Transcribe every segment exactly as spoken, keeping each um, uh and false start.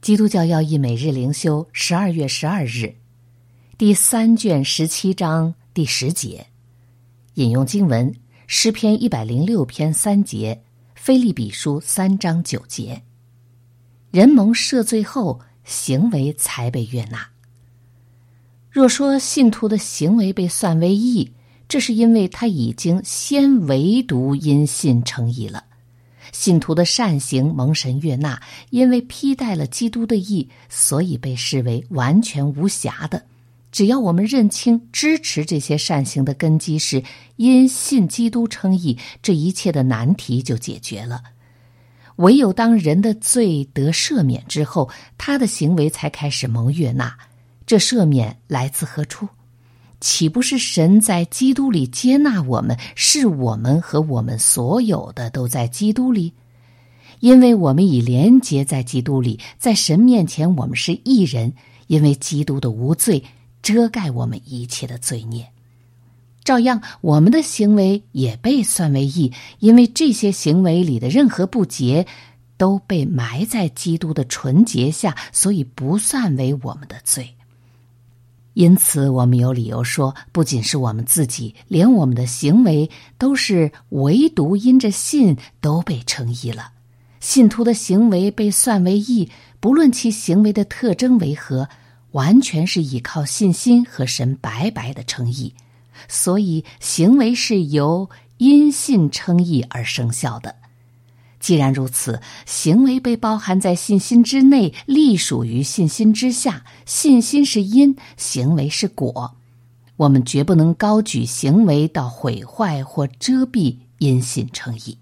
基督教要义每日灵修十二月十二日，第三卷十七章第十节，引用经文诗篇一百零六篇三节，腓立比书三章九节。人蒙赦罪后，行为才被悦纳。若说信徒的行为被算为义，这是因为他已经先唯独因信称义了。信徒的善行蒙神悦纳，因为披戴了基督的义，所以被视为完全无瑕的。只要我们认清支持这些善行的根基是因信基督称义，这一切的难题就解决了。唯有当人的罪得赦免之后，他的行为才开始蒙悦纳。这赦免来自何处？岂不是神在基督里接纳我们，是我们和我们所有的都在基督里？因为我们已连结在基督里，在神面前我们是义人，因为基督的无罪遮盖我们一切的罪孽。照样，我们的行为也被算为义，因为这些行为里的任何不洁都被埋在基督的纯洁下，所以不算为我们的罪。因此，我们有理由说，不仅是我们自己，连我们的行为都是唯独因着信都被称义了。信徒的行为被算为义，不论其行为的特征为何，完全是依靠信心和神白白的称义。所以，行为是由因信称义而生效的。既然如此，行为被包含在信心之内，隶属于信心之下。信心是因，行为是果。我们绝不能高举行为到毁坏或遮蔽因信称义。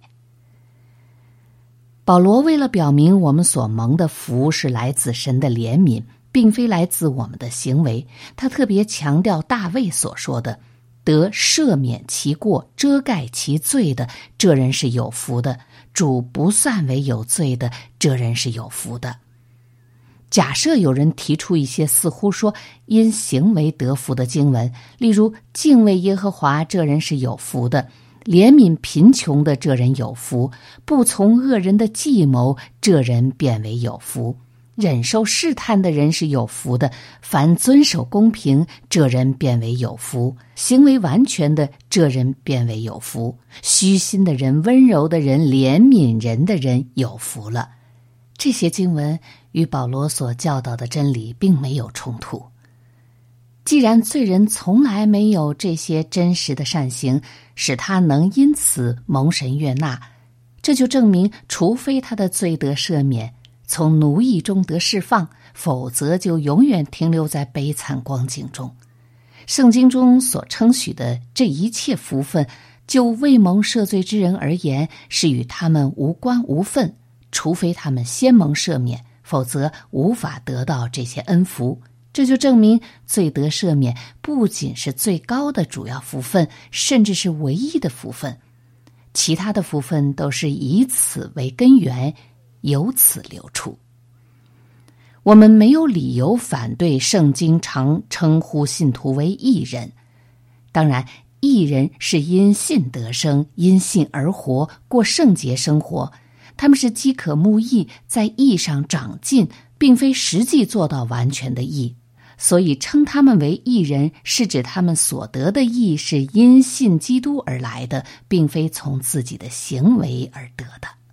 保罗为了表明我们所蒙的福是来自神的怜悯，并非来自我们的行为，他特别强调大卫所说的得赦免其过，遮盖其罪的，这人是有福的；主不算为有罪的，这人是有福的。假设有人提出一些似乎说因行为得福的经文，例如敬畏耶和华，这人是有福的；怜悯贫穷的，这人有福；不从恶人的计谋，这人便为有福；忍受试探的人是有福的，凡遵守公平，这人便为有福；行为完全的，这人便为有福；虚心的人、温柔的人、怜悯人的人有福了。这些经文与保罗所教导的真理并没有冲突。既然罪人从来没有这些真实的善行，使他能因此蒙神悦纳，这就证明除非他的罪得赦免，从奴役中得释放，否则就永远停留在悲惨光景中。圣经中所称许的这一切福分，就未蒙赦罪之人而言，是与他们无关无分，除非他们先蒙赦免，否则无法得到这些恩福。这就证明罪得赦免不仅是最高的主要福分，甚至是唯一的福分。其他的福分都是以此为根源，由此流出。我们没有理由反对圣经常称呼信徒为义人。当然，义人是因信得生，因信而活，过圣洁生活。他们是饥渴慕义，在义上长进，并非实际做到完全的义。所以称他们为义人，是指他们所得的义是因信基督而来的，并非从自己的行为而得的。